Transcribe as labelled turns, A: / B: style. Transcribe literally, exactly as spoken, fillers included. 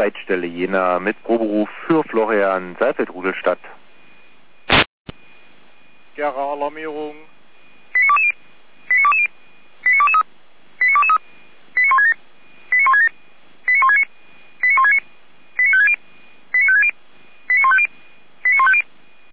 A: Leitstelle Jena mit Proberuf für Florian Saalfeld-Rudolstadt.
B: Gera Alarmierung.